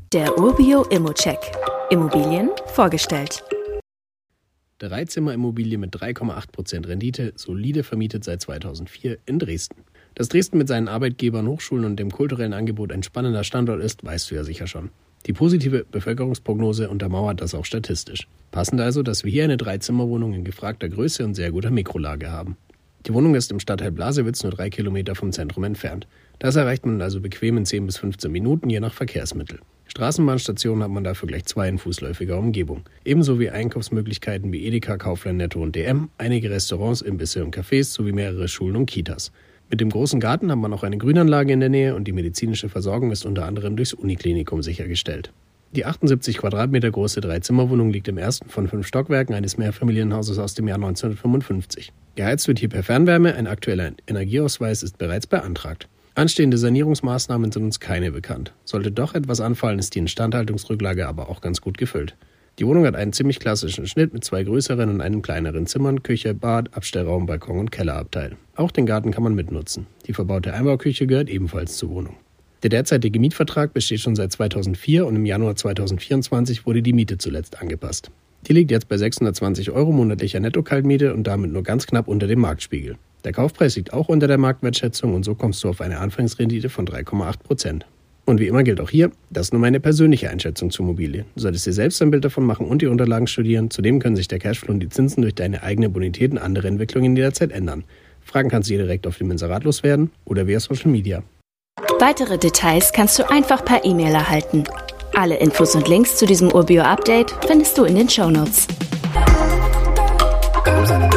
Der Urbio Immocheck. Immobilien vorgestellt. Dreizimmerimmobilie mit 3,8% Rendite, solide vermietet seit 2004 in Dresden. Dass Dresden mit seinen Arbeitgebern, Hochschulen und dem kulturellen Angebot ein spannender Standort ist, weißt du ja sicher schon. Die positive Bevölkerungsprognose untermauert das auch statistisch. Passend also, dass wir hier eine Dreizimmerwohnung in gefragter Größe und sehr guter Mikrolage haben. Die Wohnung ist im Stadtteil Blasewitz nur 3 Kilometer vom Zentrum entfernt. Das erreicht man also bequem in 10 bis 15 Minuten, je nach Verkehrsmittel. Straßenbahnstationen hat man dafür gleich 2 in fußläufiger Umgebung. Ebenso wie Einkaufsmöglichkeiten wie Edeka, Kaufland, Netto und DM, einige Restaurants, Imbisse und Cafés sowie mehrere Schulen und Kitas. Mit dem großen Garten hat man auch eine Grünanlage in der Nähe und die medizinische Versorgung ist unter anderem durchs Uniklinikum sichergestellt. Die 78 Quadratmeter große Dreizimmerwohnung liegt im ersten von 5 Stockwerken eines Mehrfamilienhauses aus dem Jahr 1955. Geheizt wird hier per Fernwärme, ein aktueller Energieausweis ist bereits beantragt. Anstehende Sanierungsmaßnahmen sind uns keine bekannt. Sollte doch etwas anfallen, ist die Instandhaltungsrücklage aber auch ganz gut gefüllt. Die Wohnung hat einen ziemlich klassischen Schnitt mit 2 größeren und einem kleineren Zimmern, Küche, Bad, Abstellraum, Balkon und Kellerabteil. Auch den Garten kann man mitnutzen. Die verbaute Einbauküche gehört ebenfalls zur Wohnung. Der derzeitige Mietvertrag besteht schon seit 2004 und im Januar 2024 wurde die Miete zuletzt angepasst. Die liegt jetzt bei 620 € monatlicher Netto-Kaltmiete und damit nur ganz knapp unter dem Marktspiegel. Der Kaufpreis liegt auch unter der Marktwertschätzung und so kommst du auf eine Anfangsrendite von 3,8%. Und wie immer gilt auch hier, das ist nur meine persönliche Einschätzung zur Immobilie. Du solltest dir selbst ein Bild davon machen und die Unterlagen studieren. Zudem können sich der Cashflow und die Zinsen durch deine eigene Bonität und andere Entwicklungen jederzeit ändern. Fragen kannst du dir direkt auf dem Inserat loswerden oder via Social Media. Weitere Details kannst du einfach per E-Mail erhalten. Alle Infos und Links zu diesem Urbio-Update findest du in den Shownotes.